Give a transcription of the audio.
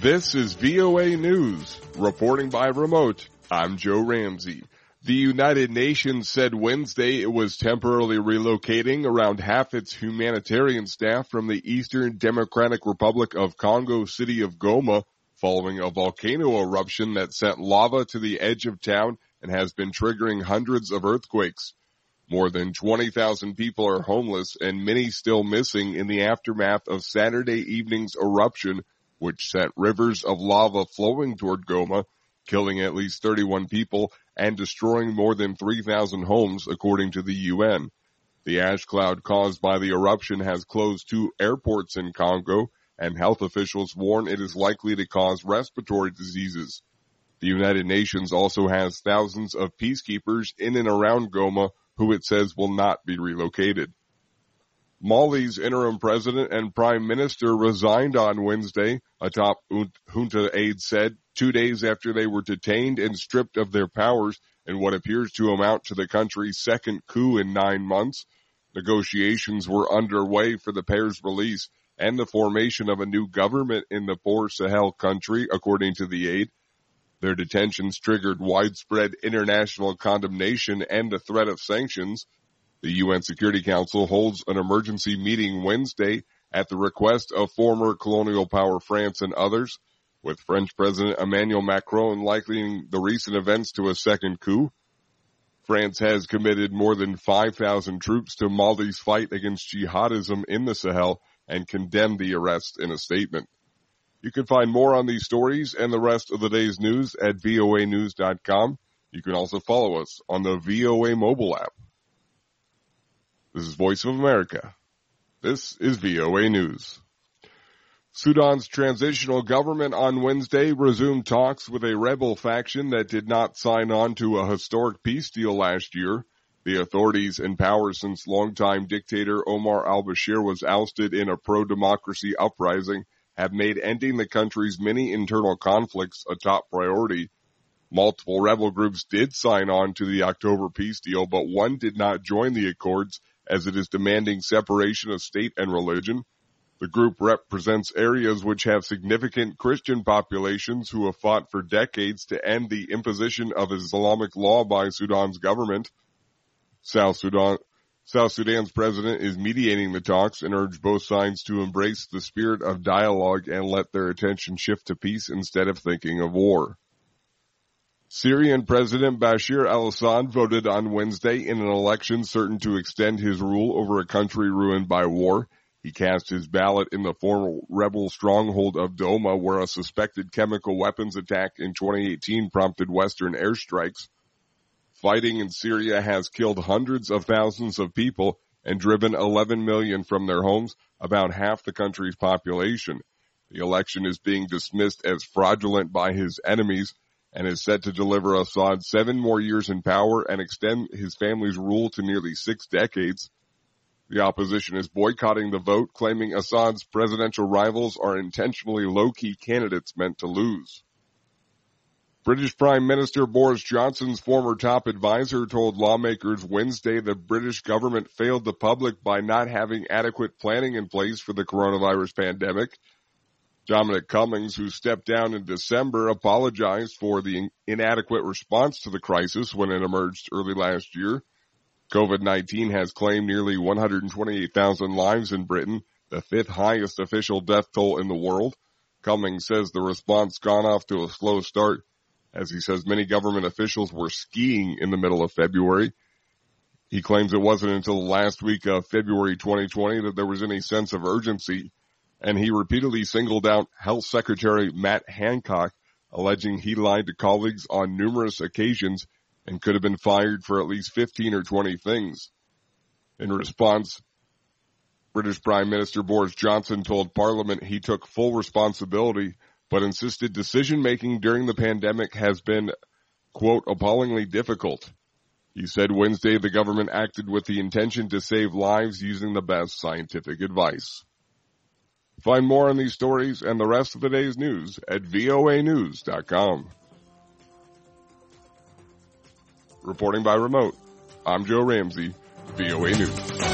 This is VOA News. Reporting by remote, I'm Joe Ramsey. The United Nations said Wednesday it was temporarily relocating around half its humanitarian staff from the Eastern Democratic Republic of Congo city of Goma following a volcano eruption that sent lava to the edge of town and has been triggering hundreds of earthquakes. More than 20,000 people are homeless and many still missing in the aftermath of Saturday evening's eruption, which sent rivers of lava flowing toward Goma, killing at least 31 people and destroying more than 3,000 homes, according to the UN. The ash cloud caused by the eruption has closed 2 airports in Congo, and health officials warn it is likely to cause respiratory diseases. The United Nations also has thousands of peacekeepers in and around Goma who it says will not be relocated. Mali's interim president and prime minister resigned on Wednesday, a top junta aide said, 2 days after they were detained and stripped of their powers in what appears to amount to the country's second coup in 9 months. Negotiations were underway for the pair's release and the formation of a new government in the poor Sahel country, according to the aide. Their detentions triggered widespread international condemnation and the threat of sanctions. The UN Security Council holds an emergency meeting Wednesday at the request of former colonial power France and others, with French President Emmanuel Macron likening the recent events to a second coup. France has committed more than 5,000 troops to Mali's fight against jihadism in the Sahel and condemned the arrest in a statement. You can find more on these stories and the rest of the day's news at voanews.com. You can also follow us on the VOA mobile app. This is Voice of America. This is VOA News. Sudan's transitional government on Wednesday resumed talks with a rebel faction that did not sign on to a historic peace deal last year. The authorities in power since longtime dictator Omar al-Bashir was ousted in a pro-democracy uprising have made ending the country's many internal conflicts a top priority. Multiple rebel groups did sign on to the October peace deal, but one did not join the accords as it is demanding separation of state and religion. The group represents areas which have significant Christian populations who have fought for decades to end the imposition of Islamic law by Sudan's government. South Sudan's president is mediating the talks and urged both sides to embrace the spirit of dialogue and let their attention shift to peace instead of thinking of war. Syrian President Bashar al-Assad voted on Wednesday in an election certain to extend his rule over a country ruined by war. He cast his ballot in the former rebel stronghold of Douma, where a suspected chemical weapons attack in 2018 prompted Western airstrikes. Fighting in Syria has killed hundreds of thousands of people and driven 11 million from their homes, about half the country's population. The election is being dismissed as fraudulent by his enemies and is set to deliver Assad 7 more years in power and extend his family's rule to nearly 6 decades. The opposition is boycotting the vote, claiming Assad's presidential rivals are intentionally low-key candidates meant to lose. British Prime Minister Boris Johnson's former top advisor told lawmakers Wednesday the British government failed the public by not having adequate planning in place for the coronavirus pandemic. Dominic Cummings, who stepped down in December, apologized for the inadequate response to the crisis when it emerged early last year. COVID-19 has claimed nearly 128,000 lives in Britain, the 5th highest official death toll in the world. Cummings says the response got off to a slow start, as he says many government officials were skiing in the middle of February. He claims it wasn't until the last week of February 2020 that there was any sense of urgency, and he repeatedly singled out Health Secretary Matt Hancock, alleging he lied to colleagues on numerous occasions and could have been fired for at least 15 or 20 things. In response, British Prime Minister Boris Johnson told Parliament he took full responsibility, but insisted decision-making during the pandemic has been, quote, appallingly difficult. He said Wednesday the government acted with the intention to save lives using the best scientific advice. Find more on these stories and the rest of the day's news at voanews.com. Reporting by remote, I'm Joe Ramsey, VOA News.